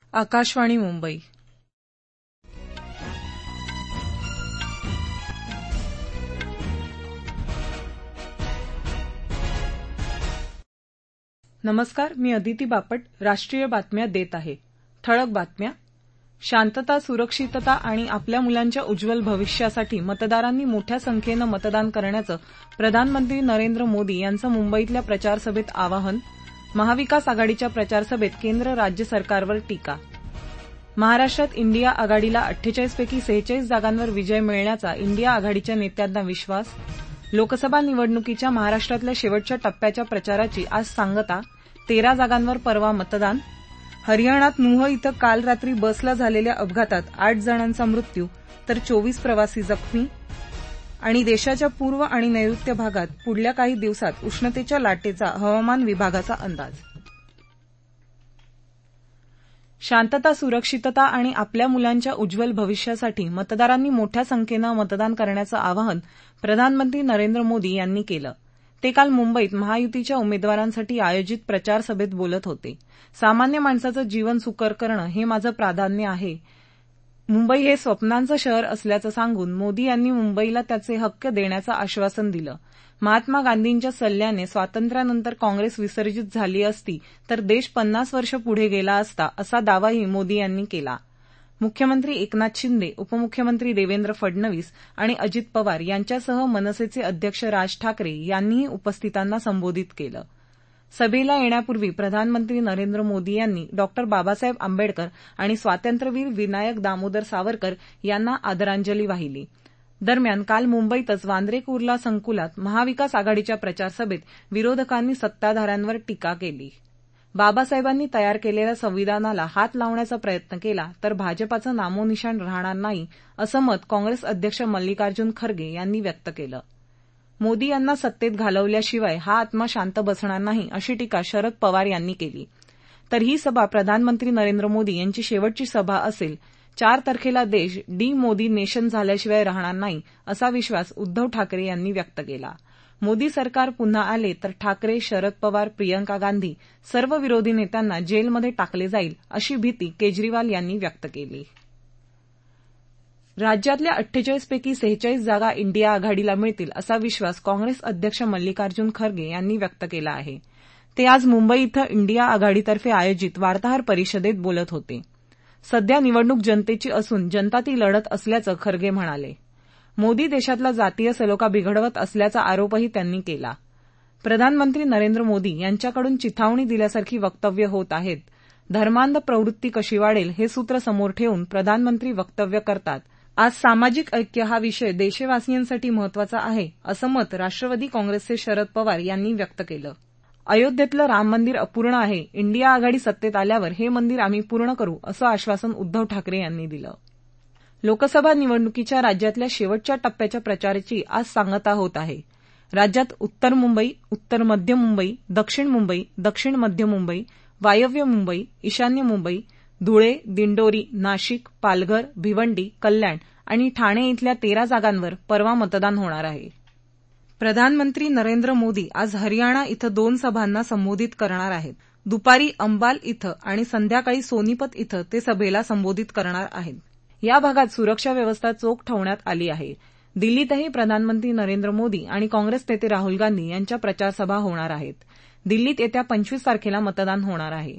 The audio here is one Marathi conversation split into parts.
आकाशवाणी मुंबई. नमस्कार, मी अदिती बापट. राष्ट्रीय बातम्या देत आहे. ठळक बातम्या. शांतता, सुरक्षितता आणि आपल्या मुलांच्या उज्ज्वल भविष्यासाठी मतदारांनी मोठ्या संख्येनं मतदान करण्याचं प्रधानमंत्री नरेंद्र मोदी यांचं मुंबईतल्या प्रचारसभेत आवाहन. महाविकास आघाडीच्या प्रचारसभेत केंद्र राज्य सरकारवर टीका. महाराष्ट्रात इंडिया आघाडीला 48 पैकी 46 जागांवर विजय मिळण्याचा इंडिया आघाडीच्या नेत्यांना विश्वास. लोकसभा निवडणुकीच्या महाराष्ट्रातल्या शेवटच्या टप्प्याच्या प्रचाराची आज सांगता. 13 जागांवर परवा मतदान. हरियाणात नूह इथं काल रात्री बसला झालेल्या अपघातात 8 जणांचा मृत्यू तर 24 प्रवासी जखमी. आणि देशाच्या पूर्व आणि नैऋत्य भागात पुढल्या काही दिवसात उष्णतेच्या लाटेचा हवामान विभागाचा अंदाज. शांतता, सुरक्षितता आणि आपल्या मुलांच्या उज्ज्वल भविष्यासाठी मतदारांनी मोठ्या संख्येनं मतदान करण्याचं आवाहन प्रधानमंत्री नरेंद्र मोदी यांनी केलं. ते काल मुंबईत महायुतीच्या उमेदवारांसाठी आयोजित प्रचारसभेत बोलत होते. सामान्य माणसाचं जीवन सुकर करणं हे माझं प्राधान्य आहे. मुंबई हे स्वप्नांचं शहर असल्याचं सांगून मोदी यांनी मुंबईला त्याचे हक्क देण्याचं आश्वासन दिलं. महात्मा गांधींच्या सल्ल्याने स्वातंत्र्यानंतर काँग्रेस विसर्जित झाली असती तर देश 50 वर्ष पुढे गेला असता, असा दावाही मोदी यांनी केला. मुख्यमंत्री एकनाथ शिंदे, उपमुख्यमंत्री देवेंद्र फडणवीस आणि अजित पवार यांच्यासह मनसेचे अध्यक्ष राज ठाकरे यांनीही उपस्थितांना संबोधित केलं. सभेला येण्यापूर्वी प्रधानमंत्री नरेंद्र मोदी यांनी डॉ. बाबासाहेब आंबेडकर आणि स्वातंत्र्यवीर विनायक दामोदर सावरकर यांना आदरांजली वाहिली. दरम्यान काल मुंबईतच वांद्रे कुर्ला संकुलात महाविकास आघाडीच्या प्रचारसभेत विरोधकांनी सत्ताधाऱ्यांवर टीका केली. बाबासाहेबांनी तयार केलेल्या संविधानाला हात लावण्याचा प्रयत्न केला तर भाजपाचं नामोनिशाण राहणार नाही, असं मत काँग्रेस अध्यक्ष मल्लिकार्जुन खरगे यांनी व्यक्त केलं. मोदी यांना सत्तेत घालवल्याशिवाय हा आत्मा शांत बसणार नाही, अशी टीका शरद पवार यांनी केली. तर ही सभा प्रधानमंत्री नरेंद्र मोदी यांची शेवटची सभा असेल. 4 तारखेला देश डी मोदी नेशन झाल्याशिवाय राहणार नाही, असा विश्वास उद्धव ठाकरे यांनी व्यक्त केला. मोदी सरकार पुन्हा आले तर ठाकरे, शरद पवार, प्रियंका गांधी सर्व विरोधी नेत्यांना जेलमध्ये टाकले जाईल, अशी भीती केजरीवाल यांनी व्यक्त केली. राज्यातल्या 48 पैकी 46 जागा इंडिया आघाडीला मिळतील, असा विश्वास काँग्रेस अध्यक्ष मल्लिकार्जुन खरगे यांनी व्यक्त केला आहे. ते आज मुंबई इथं इंडिया आघाडीतर्फे आयोजित वार्ताहर परिषदेत बोलत होते. सध्या निवडणूक जनतेची असून जनता ती लढत असल्याचं खरगे म्हणाले. मोदी देशातला जातीय सलोखा बिघडवत असल्याचा आरोपही त्यांनी केला. प्रधानमंत्री नरेंद्र मोदी यांच्याकडून चिथावणी दिल्यासारखी वक्तव्य होत आहेत. धर्मांध प्रवृत्ती कशी वाढेल हे सूत्र समोर ठेवून प्रधानमंत्री वक्तव्य करतात. आज सामाजिक ऐक्य हा विषय देशवासियांसाठी महत्वाचा आहे, असं मत राष्ट्रवादी काँग्रेसचे शरद पवार यांनी व्यक्त केलं. अयोध्येतलं राम मंदिर अपूर्ण आहे. इंडिया आघाडी सत्तेत आल्यावर हे मंदिर आम्ही पूर्ण करू, असं आश्वासन उद्धव ठाकरे यांनी दिलं. लोकसभा निवडणुकीच्या राज्यातल्या शेवटच्या टप्प्याच्या प्रचाराची आज सांगता होत आहे. राज्यात उत्तर मुंबई, उत्तर मध्य मुंबई, दक्षिण मुंबई, दक्षिण मध्य मुंबई, वायव्य मुंबई, ईशान्य मुंबई, धुळे, दिंडोरी, नाशिक, पालघर, भिवंडी, कल्याण आणि ठाणे इथल्या 13 जागांवर परवा मतदान होणार आहे. प्रधानमंत्री नरेंद्र मोदी आज हरियाणा इथं 2 सभांना संबोधित करणार आहेत. दुपारी अंबाल इथं आणि संध्याकाळी सोनीपत इथं ते सभेला संबोधित करणार आहेत. या भागात सुरक्षा व्यवस्था चोख ठेवण्यात आली आहे. दिल्लीतही प्रधानमंत्री नरेंद्र मोदी आणि काँग्रेस नेते राहुल गांधी यांच्या प्रचारसभा होणार आहेत. दिल्लीत येत्या 25 तारखेला मतदान होणार आहे.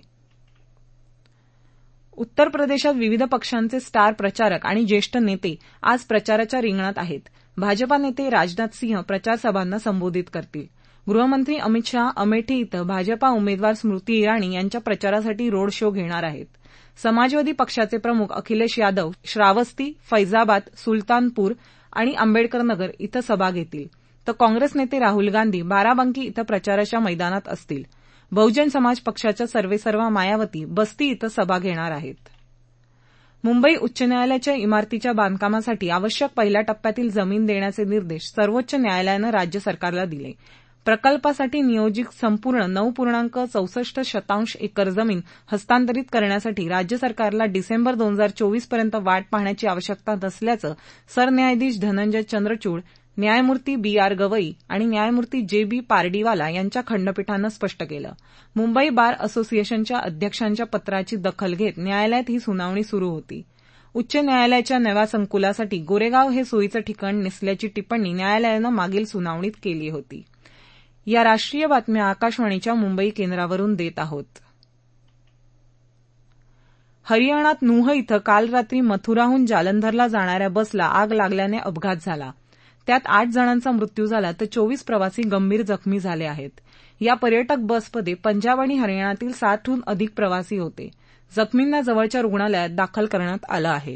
उत्तर प्रदेशात विविध पक्षांचे स्टार प्रचारक आणि ज्येष्ठ नेते आज प्रचाराच्या रिंगणात आहेत. भाजपा नेते राजनाथ सिंह प्रचारसभांना संबोधित करतील. गृहमंत्री अमित शहा अमेठी इथं भाजपा उमेदवार स्मृती इराणी यांच्या प्रचारासाठी रोड शो घेणार आहेत. समाजवादी पक्षाचे प्रमुख अखिलेश यादव श्रावस्ती, फैजाबाद, सुलतानपूर आणि आंबेडकर नगर इथं सभा घेतील. तर काँग्रेस नेते राहुल गांधी बाराबंकी इथं प्रचाराच्या मैदानात असतील. बहुजन समाज पक्षाच्या सर्वेसर्वा मायावती बस्ती इथं सभा घेणार आहेत. मुंबई उच्च न्यायालयाच्या इमारतीच्या बांधकामासाठी आवश्यक पहिल्या टप्प्यातील जमीन देण्याचे निर्देश सर्वोच्च न्यायालयानं राज्य सरकारला दिले. प्रकल्पासाठी नियोजित संपूर्ण 9.64 एकर जमीन हस्तांतरित करण्यासाठी राज्य सरकारला डिसेंबर 2024 पर्यंत वाट पाहण्याची आवश्यकता नसल्याचं सरन्यायाधीश धनंजय चंद्रचूड, न्यायमूर्ती B.R. गवई आणि न्यायमूर्ती J.B. पारडीवाला यांच्या खंडपीठानं स्पष्ट केलं. मुंबई बार असोसिएशनच्या अध्यक्षांच्या पत्राची दखल घेत न्यायालयात ही सुनावणी सुरू होती. उच्च न्यायालयाच्या नव्या संकुलासाठी गोरेगाव हे सोयीचं ठिकाण नसल्याची टिप्पणी न्यायालयानं मागील सुनावणीत केली होती. या राष्ट्रीय बातम्या आकाशवाणीच्या मुंबई केंद्रावरून देत आहोत. हरियाणात नूह इथं काल रात्री मथुराहून जालंधरला जाणाऱ्या बसला आग लागल्याने अपघात झाला. त्यात 8 जणांचा मृत्यू झाला तर 24 प्रवासी गंभीर जखमी झाले आहेत. या पर्यटक बसमध्ये पंजाब आणि हरियाणातील 60हून अधिक प्रवासी होते. जखमींना जवळच्या रुग्णालयात दाखल करण्यात आलं आहे.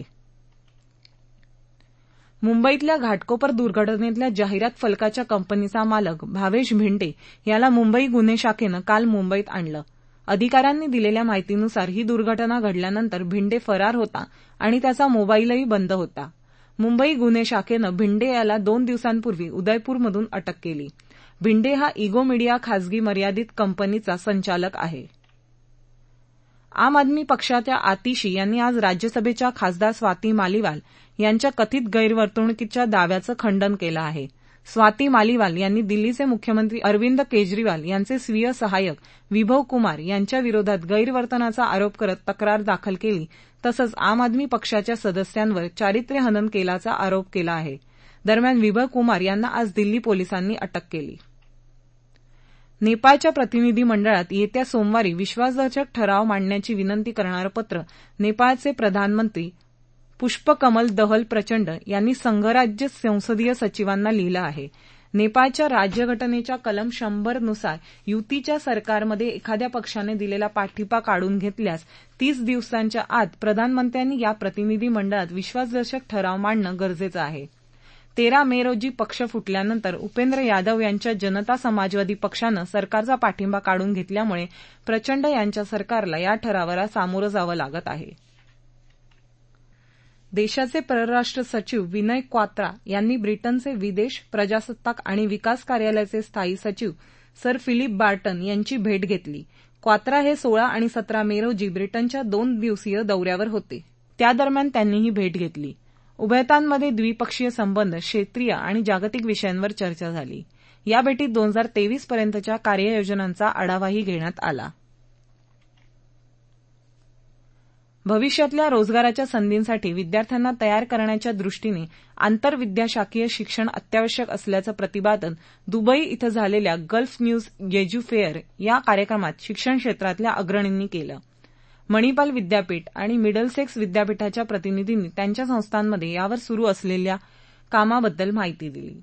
मुंबईतल्या घाटकोपर दुर्घटनेतल्या जाहिरात फलकाच्या कंपनीचा मालक भावेश भिंडे याला मुंबई गुन्हे शाखेनं काल मुंबईत आणलं. अधिकाऱ्यांनी दिलेल्या माहितीनुसार ही दुर्घटना घडल्यानंतर भिंडे फरार होता आणि त्याचा मोबाईलही बंद होता. मुंबई गुन्हे शाखेनं भिंडे याला 2 दिवसांपूर्वी उदयपूरमधून अटक केली. भिंडे हा इगो मीडिया खासगी मर्यादित कंपनीचा संचालक आहे. आम आदमी पक्षाच्या आतिशी यांनी आज राज्यसभेच्या खासदार स्वाती मालिवाल यांच्या कथित गैरवर्तणुकीच्या दाव्याचं खंडन केलं आहे. स्वाती मालिवाल यांनी दिल्लीचे मुख्यमंत्री अरविंद केजरीवाल यांचे स्वीय सहाय्यक विभव कुमार यांच्या विरोधात गैरवर्तनाचा आरोप करत तक्रार दाखल केली. तसंच आम आदमी पक्षाच्या सदस्यांवर चारित्र्य हनन केल्याचा आरोप केला आहे. दरम्यान विभव कुमार यांना आज दिल्ली पोलिसांनी अटक केली. नेपाळच्या प्रतिनिधी मंडळात येत्या सोमवारी विश्वासदर्शक ठराव मांडण्याची विनंती करणारं पत्र नेपाळचे प्रधानमंत्री पुष्पकमल दहल प्रचंड यांनी संघराज्य संसदीय सचिवांना लिहिलं आहे. नेपाळच्या राज्यघटनेच्या कलम 100 नुसार युतीच्या सरकारमध्ये एखाद्या पक्षाने दिलेला पाठिंबा काढून घेतल्यास 30 दिवसांच्या आत प्रधानमंत्र्यांनी या प्रतिनिधी मंडळात विश्वासदर्शक ठराव मांडणं गरजेचं आहे. 13 मे रोजी पक्ष फुटल्यानंतर उपेंद्र यादव यांच्या जनता समाजवादी पक्षानं सरकारचा पाठिंबा काढून घेतल्यामुळे प्रचंड यांच्या सरकारला या ठरावाला सामोरं जावं लागत आहे. देशाचे परराष्ट्र सचिव विनय क्वात्रा यांनी ब्रिटनचे विदेश, प्रजासत्ताक आणि विकास कार्यालयाचे स्थायी सचिव सर फिलिप बार्टन यांची भेट घेतली. क्वात्रा हे 16 आणि 17 मे रोजी ब्रिटनच्या 2 दिवसीय दौऱ्यावर होते. त्यादरम्यान त्यांनी ही भेट घेतली. उभयतांमध्ये द्विपक्षीय संबंध, क्षेत्रीय आणि जागतिक विषयांवर चर्चा झाली. या भेटीत 2023 पर्यंतच्या कार्ययोजनांचा आढावाही घेण्यात आला. भविष्यातल्या रोजगाराच्या संधींसाठी विद्यार्थ्यांना तयार करण्याच्या दृष्टीने आंतरविद्याशाखीय शिक्षण अत्यावश्यक असल्याचं प्रतिपादन दुबई इथं झालेल्या गल्फ न्यूज येजू फेअर या कार्यक्रमात शिक्षण क्षेत्रातल्या अग्रणींनी केलं. मणिपाल विद्यापीठ आणि मिडलसेक्स विद्यापीठाच्या प्रतिनिधींनी त्यांच्या संस्थांमध्ये यावर सुरू असलेल्या कामाबद्दल माहिती दिली.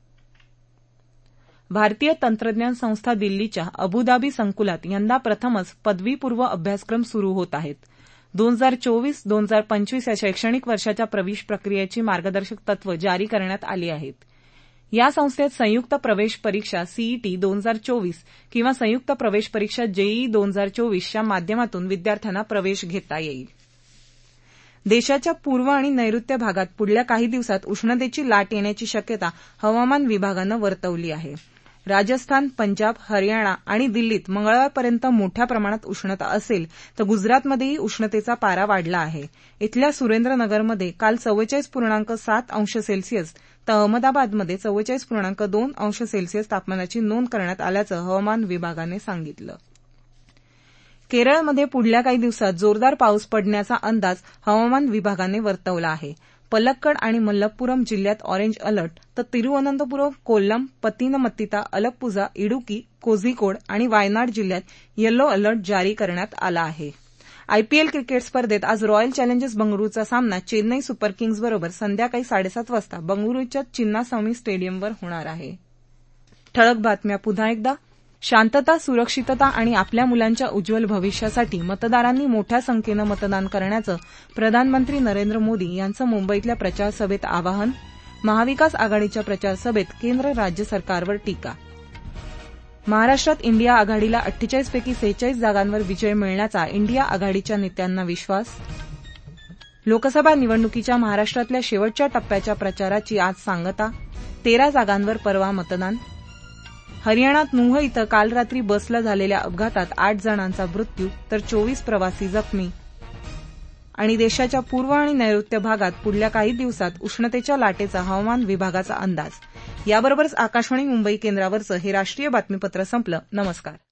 भारतीय तंत्रज्ञान संस्था दिल्लीच्या अबुधाबी संकुलात यंदा प्रथमच पदवीपूर्व अभ्यासक्रम सुरू होत आहेत. 2024-2025 या शैक्षणिक वर्षाच्या प्रवेश प्रक्रियेची मार्गदर्शक तत्व जारी करण्यात आली आहेत. या संस्थेत संयुक्त प्रवेश परीक्षा सीईटी 2024 किंवा संयुक्त प्रवेश परीक्षा जेईई 2024च्या माध्यमातून विद्यार्थ्यांना प्रवेश घेता येईल. देशाच्या पूर्व आणि नैऋत्य भागात पुढल्या काही दिवसात उष्णतेची लाट येण्याची शक्यता हवामान विभागानं वर्तवली आहे. राजस्थान, पंजाब, हरियाणा आणि दिल्लीत मंगळवारपर्यंत मोठ्या प्रमाणात उष्णता असेल तर गुजरातमध्येही उष्णतेचा पारा वाढला आहे. इथल्या सुरेंद्रनगरमध्ये काल 44.7 अंश सेल्सिअस तर अहमदाबादमध्ये 44.2 अंश सेल्सिअस तापमानाची नोंद करण्यात आल्याचं हवामान विभागाने सांगितलं. केरळमध्ये पुढल्या काही दिवसात जोरदार पाऊस पडण्याचा अंदाज हवामान विभागाने वर्तवला आहे. पलक्कड आणि मलप्पुरम जिल्ह्यात ऑरेंज अलर्ट तर तिरुवनंतपुरम, कोल्लम, पतीनमतित्ता, अलप्पुझा, इडुकी, कोझिकोड आणि वायनाड जिल्ह्यात येलो अलर्ट जारी करण्यात आला आहे. आयपीएल क्रिकेट स्पर्धेत आज रॉयल चॅलेंजर्स बंगळुरूचा सामना चेन्नई सुपर किंग्ज बरोबर संध्याकाळी 7:30 वाजता बंगळुरूच्या चिन्नास्वामी स्टेडियमवर होणार आहे. ठळक बातम्या पुन्हा एकदा. शांतता, सुरक्षितता आणि आपल्या मुलांच्या उज्ज्वल भविष्यासाठी मतदारांनी मोठ्या संख्येनं मतदान करण्याचं प्रधानमंत्री नरेंद्र मोदी यांचं मुंबईतल्या प्रचारसभेत आवाहन. महाविकास आघाडीच्या प्रचारसभेत केंद्र राज्य सरकारवर टीका. महाराष्ट्रात इंडिया आघाडीला 48 पैकी 46 जागांवर विजय मिळण्याचा इंडिया आघाडीच्या नेत्यांना विश्वास. लोकसभा निवडणुकीच्या महाराष्ट्रातल्या शेवटच्या टप्प्याच्या प्रचाराची आज सांगता. 13 जागांवर परवा मतदान. हरियाणात नूह इथं काल रात्री बसला झालेल्या अपघातात 8 जणांचा मृत्यू तर 24 प्रवासी जखमी. आणि देशाच्या पूर्व आणि नैऋत्य भागात पुढल्या काही दिवसात उष्णतेच्या लाटेचा हवामान विभागाचा अंदाज. याबरोबरच आकाशवाणी मुंबई केंद्रावरचं हे राष्ट्रीय बातमीपत्र संपलं. नमस्कार.